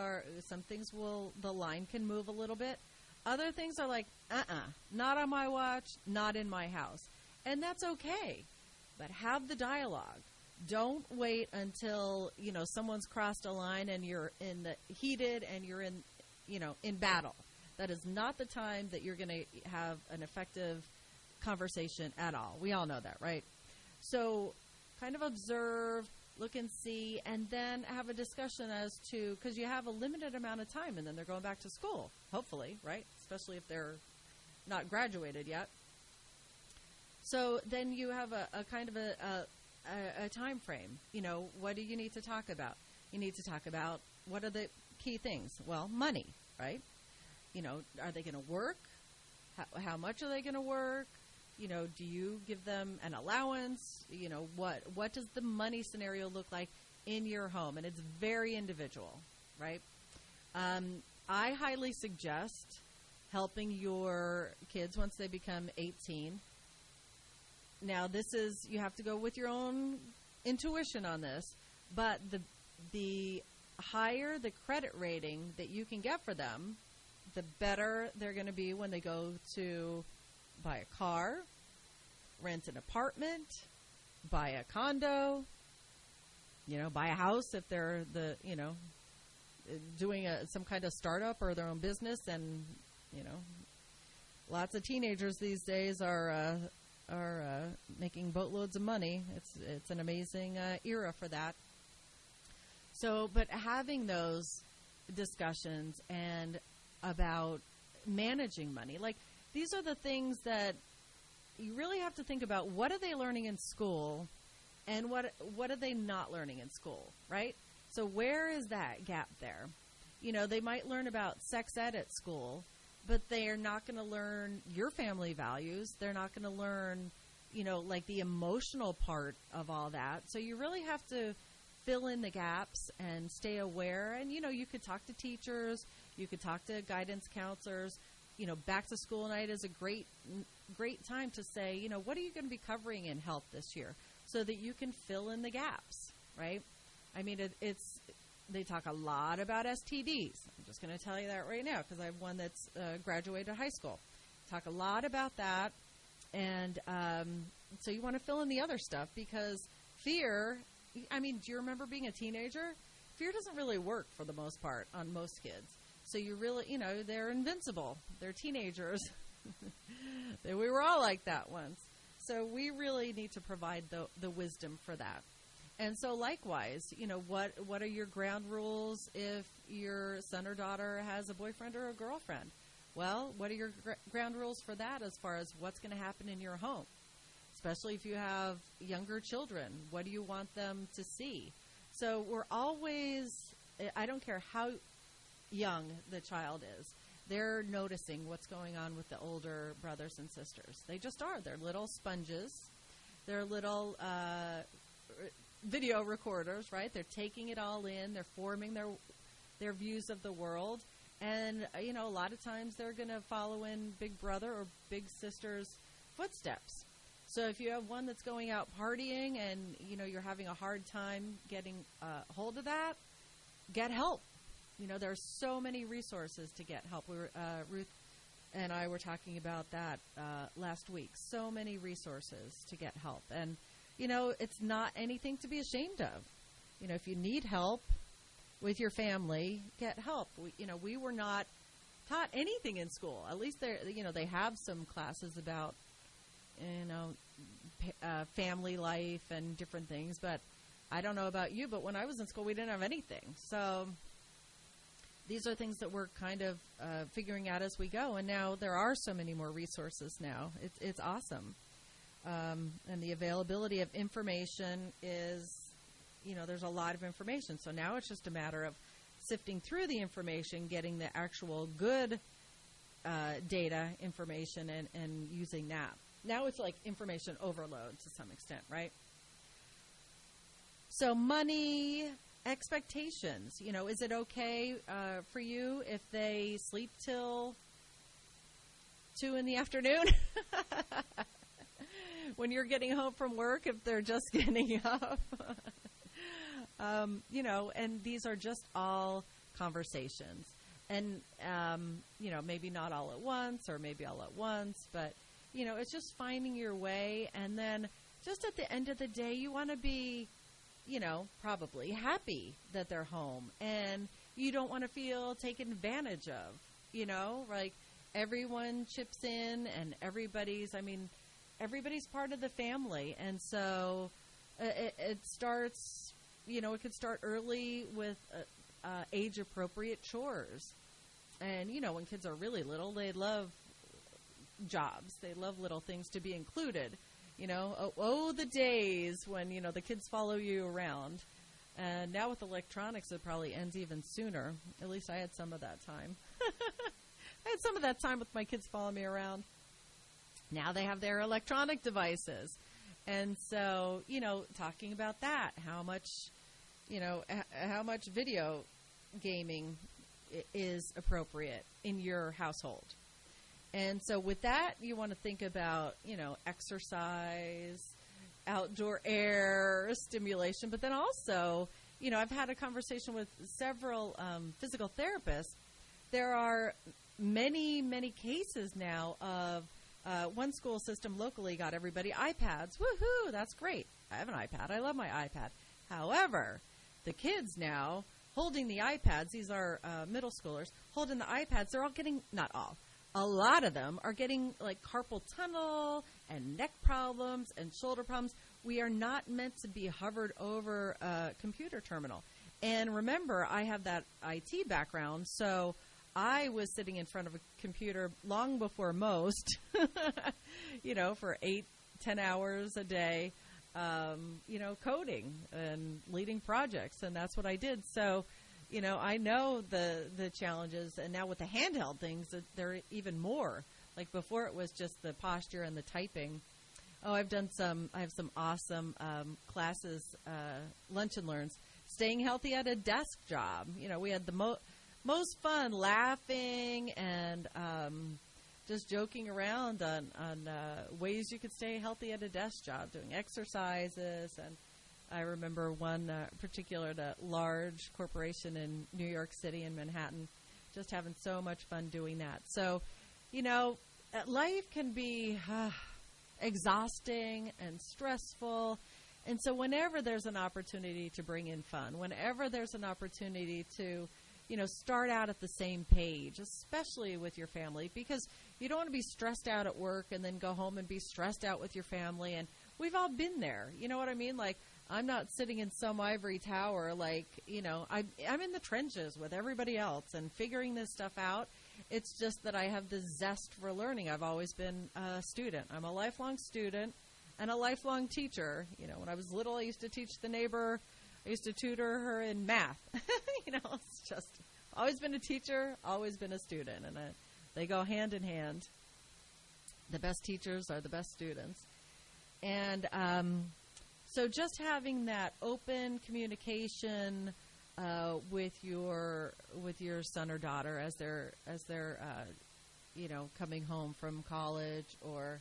the line can move a little bit. Other things are like, not on my watch, not in my house. And that's okay. But have the dialogue. Don't wait until, you know, someone's crossed a line and you're in the heated and you're in battle. That is not the time that you're going to have an effective conversation at all. We all know that, right? So kind of observe, look and see, and then have a discussion as to, because you have a limited amount of time, and then they're going back to school, hopefully, right? Especially if they're not graduated yet. So then you have a kind of a time frame. You know, what do you need to talk about? You need to talk about what are the key things? Well, money, right? You know, are they going to work? How much are they going to work? You know, do you give them an allowance? You know, what does the money scenario look like in your home? And it's very individual, right? I highly suggest helping your kids once they become 18. Now, this is, you have to go with your own intuition on this, but the higher the credit rating that you can get for them, the better they're going to be when they go to buy a car, rent an apartment, buy a condo, you know, buy a house if they're doing some kind of startup or their own business. And, you know, lots of teenagers these days are making boatloads of money. It's an amazing era for that. So, but having those discussions and about managing money, like these are the things that you really have to think about. What are they learning in school, and what are they not learning in school, right? So where is that gap there? You know, they might learn about sex ed at school, but they are not going to learn your family values. They're not going to learn, you know, like the emotional part of all that. So you really have to fill in the gaps and stay aware. And, you know, you could talk to teachers. You could talk to guidance counselors. You know, back to school night is a great time to say, you know, what are you going to be covering in health this year so that you can fill in the gaps, right? I mean, they talk a lot about STDs. I'm just going to tell you that right now because I have one that's graduated high school. Talk a lot about that. And so you want to fill in the other stuff because fear, I mean, do you remember being a teenager? Fear doesn't really work for the most part on most kids. So you really, you know, they're invincible. They're teenagers. We were all like that once. So we really need to provide the wisdom for that. And so likewise, you know, what are your ground rules if your son or daughter has a boyfriend or a girlfriend? Well, what are your ground rules for that as far as what's going to happen in your home? Especially if you have younger children. What do you want them to see? So we're always, I don't care how young the child is, they're noticing what's going on with the older brothers and sisters. They just are. They're little sponges. They're little video recorders, right? They're taking it all in. They're forming their views of the world. And, you know, a lot of times they're going to follow in big brother or big sister's footsteps. So if you have one that's going out partying and, you know, you're having a hard time getting hold of that, get help. You know, there are so many resources to get help. Ruth and I were talking about that last week. So many resources to get help. And, you know, it's not anything to be ashamed of. You know, if you need help with your family, get help. We were not taught anything in school. At least they have some classes about, family life and different things. But I don't know about you, but when I was in school, we didn't have anything. So these are things that we're kind of figuring out as we go. And now there are so many more resources now. It's awesome. And the availability of information is, there's a lot of information. So now it's just a matter of sifting through the information, getting the actual good data information and using that. Now it's like information overload to some extent, right? So money expectations, is it okay for you if they sleep till 2 in the afternoon? When you're getting home from work, if they're just getting up? And these are just all conversations. And, maybe not all at once or maybe all at once, but, it's just finding your way. And then just at the end of the day, you want to be, probably happy that they're home. And you don't want to feel taken advantage of, like everyone chips in and everybody's, everybody's part of the family. And so it starts, it could start early with age-appropriate chores. And, when kids are really little, they love jobs. They love little things to be included. The days when, the kids follow you around. And now with electronics, it probably ends even sooner. At least I had some of that time. I had some of that time with my kids following me around. Now they have their electronic devices. And so, talking about that, how much video gaming is appropriate in your household. And so with that, you want to think about, exercise, outdoor air stimulation, but then also, I've had a conversation with several physical therapists. There are many, many cases now of one school system locally got everybody iPads. Woohoo, that's great. I have an iPad. I love my iPad. However, the kids now holding the iPads, these are middle schoolers, holding the iPads, they're all getting, not all, a lot of them are getting like carpal tunnel and neck problems and shoulder problems. We are not meant to be hovered over a computer terminal. And remember, I have that IT background, so I was sitting in front of a computer long before most, for 8-10 hours a day, coding and leading projects, and that's what I did. So, I know the challenges, and now with the handheld things, they're even more. Like before, it was just the posture and the typing. I have some awesome classes, lunch and learns, staying healthy at a desk job. We had the most fun laughing and just joking around on ways you could stay healthy at a desk job, doing exercises. And I remember one particular large corporation in New York City in Manhattan, just having so much fun doing that. So, life can be exhausting and stressful. And so whenever there's an opportunity to bring in fun, whenever there's an opportunity to start out at the same page, especially with your family, because you don't want to be stressed out at work and then go home and be stressed out with your family. And we've all been there. You know what I mean? Like, I'm not sitting in some ivory tower. Like, I'm in the trenches with everybody else and figuring this stuff out. It's just that I have the zest for learning. I've always been a student. I'm a lifelong student and a lifelong teacher. When I was little, I used to teach the neighbor. I used to tutor her in math. It's just always been a teacher, always been a student, and they go hand in hand. The best teachers are the best students. And so just having that open communication with your son or daughter as they're coming home from college or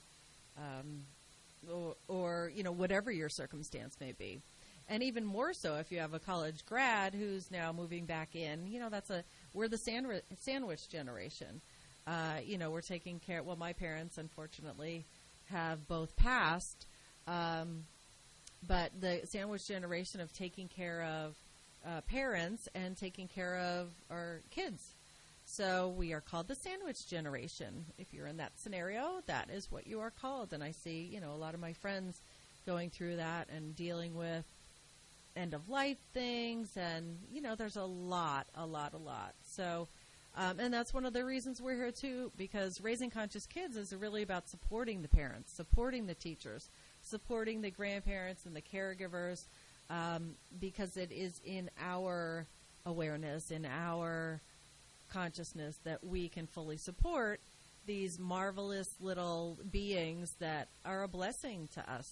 whatever your circumstance may be. And even more so if you have a college grad who's now moving back in, we're the sandwich generation. We're taking care, my parents unfortunately have both passed, but the sandwich generation of taking care of parents and taking care of our kids. So we are called the sandwich generation. If you're in that scenario, that is what you are called. And I see, a lot of my friends going through that and dealing with end-of-life things, and, there's a lot. So, and that's one of the reasons we're here, too, because Raising Conscious Kids is really about supporting the parents, supporting the teachers, supporting the grandparents and the caregivers, because it is in our awareness, in our consciousness that we can fully support these marvelous little beings that are a blessing to us,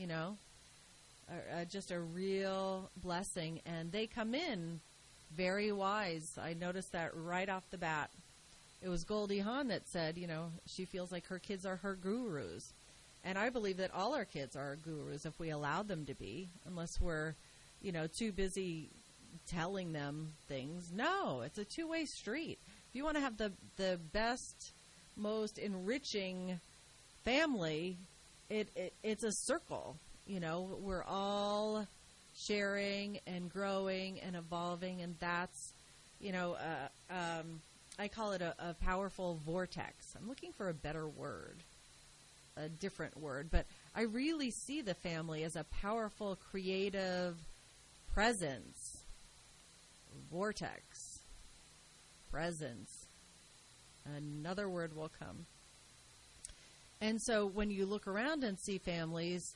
just a real blessing. And they come in very wise. I noticed that right off the bat. It was Goldie Hawn that said, she feels like her kids are her gurus. And I believe that all our kids are gurus if we allow them to be, unless we're, too busy telling them things. No, it's a two-way street. If you want to have the best, most enriching family, it's a circle. We're all sharing and growing and evolving, and that's, I call it a powerful vortex. I'm looking for a better word. a different word, but I really see the family as a powerful, creative presence, vortex, presence. Another word will come. And so when you look around and see families,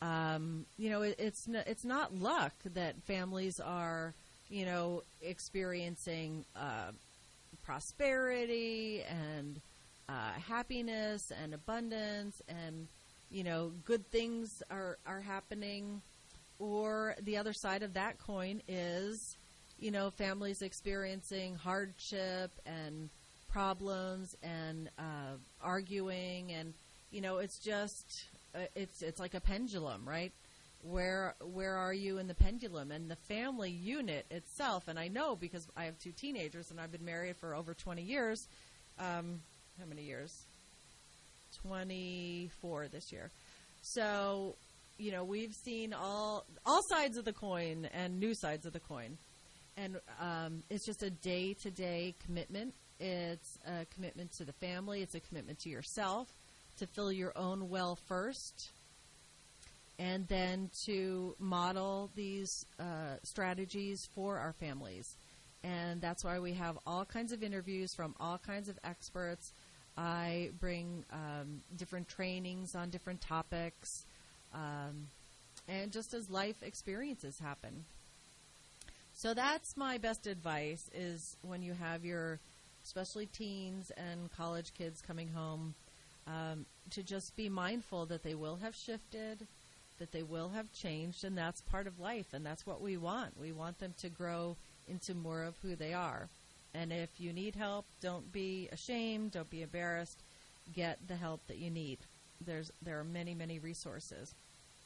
it's not luck that families are, experiencing prosperity and happiness and abundance and, good things are happening. Or the other side of that coin is, families experiencing hardship and problems and arguing, and it's just it's like a pendulum, right? Where are you in the pendulum? And the family unit itself, and I know because I have 2 teenagers and I've been married for over 20 years. How many years? 24 this year. So, we've seen all sides of the coin and new sides of the coin. And it's just a day-to-day commitment. It's a commitment to the family. It's a commitment to yourself to fill your own well first, and then to model these strategies for our families. And that's why we have all kinds of interviews from all kinds of experts. I bring different trainings on different topics, and just as life experiences happen. So that's my best advice, is when you have your, especially teens and college kids coming home, to just be mindful that they will have shifted, that they will have changed, and that's part of life, and that's what we want. We want them to grow into more of who they are. And if you need help, don't be ashamed, don't be embarrassed. Get the help that you need. There are many, many resources.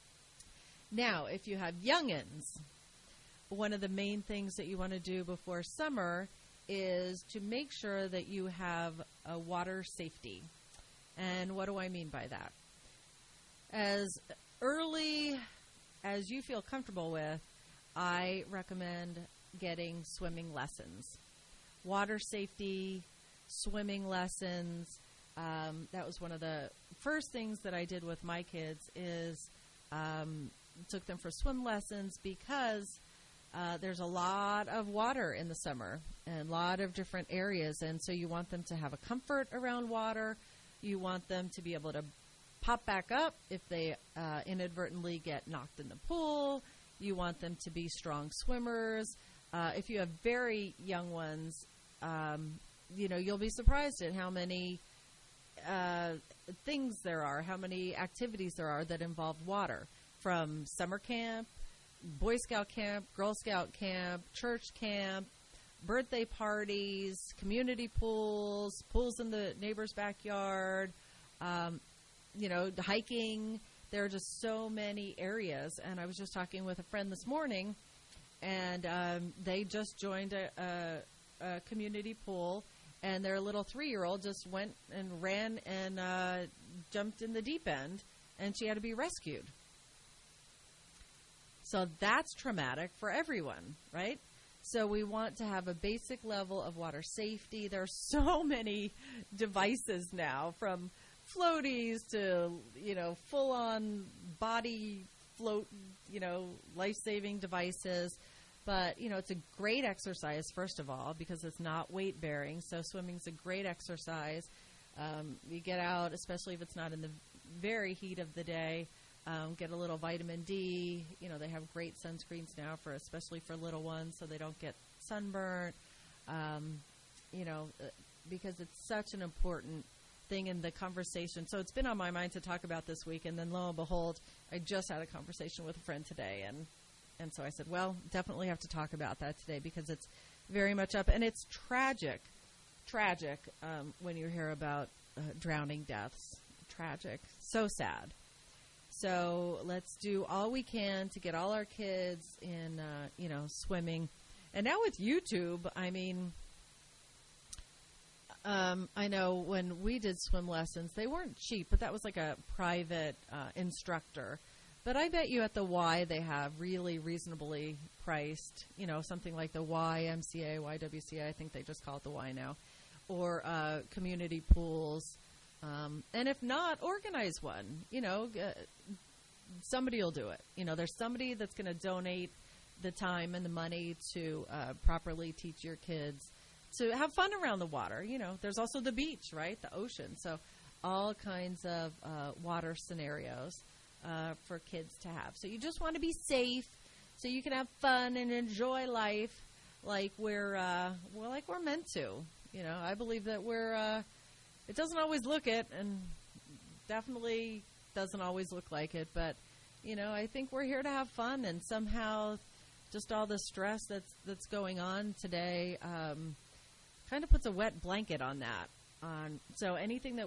Now, if you have youngins, one of the main things that you want to do before summer is to make sure that you have a water safety. And what do I mean by that? As early as you feel comfortable with, I recommend getting swimming lessons. Water safety, swimming lessons. That was one of the first things that I did with my kids, is took them for swim lessons, because there's a lot of water in the summer and a lot of different areas. And so you want them to have a comfort around water. You want them to be able to pop back up if they inadvertently get knocked in the pool. You want them to be strong swimmers. If you have very young ones, you'll be surprised at how many things there are, how many activities there are that involve water, from summer camp, Boy Scout camp, Girl Scout camp, church camp, birthday parties, community pools, pools in the neighbor's backyard, hiking. There are just so many areas. And I was just talking with a friend this morning, and they just joined a community pool, and their little 3-year-old just went and ran and jumped in the deep end, and she had to be rescued. So that's traumatic for everyone, right? So we want to have a basic level of water safety. There are so many devices now, from floaties to, full-on body float, life-saving devices. But, it's a great exercise, first of all, because it's not weight-bearing. So swimming's a great exercise. You get out, especially if it's not in the very heat of the day, get a little vitamin D. They have great sunscreens now, especially for little ones, so they don't get sunburnt, because it's such an important thing in the conversation. So it's been on my mind to talk about this week, and then lo and behold, I just had a conversation with a friend today, and so I said, well, definitely have to talk about that today, because it's very much up, and it's tragic when you hear about drowning deaths. Tragic. So sad. So let's do all we can to get all our kids in, swimming. And now with YouTube, I mean, I know when we did swim lessons, they weren't cheap, but that was like a private instructor. But I bet you at the Y they have really reasonably priced, something like the YMCA, YWCA, I think they just call it the Y now, or community pools. And if not, organize one. Somebody will do it. There's somebody that's going to donate the time and the money to properly teach your kids to have fun around the water. There's also the beach, right? The ocean. So all kinds of water scenarios for kids to have. So you just want to be safe so you can have fun and enjoy life like we're meant to. I believe that it doesn't always look it, and definitely doesn't always look like it, but I think we're here to have fun, and somehow just all the stress that's going on today kind of puts a wet blanket on that. So anything that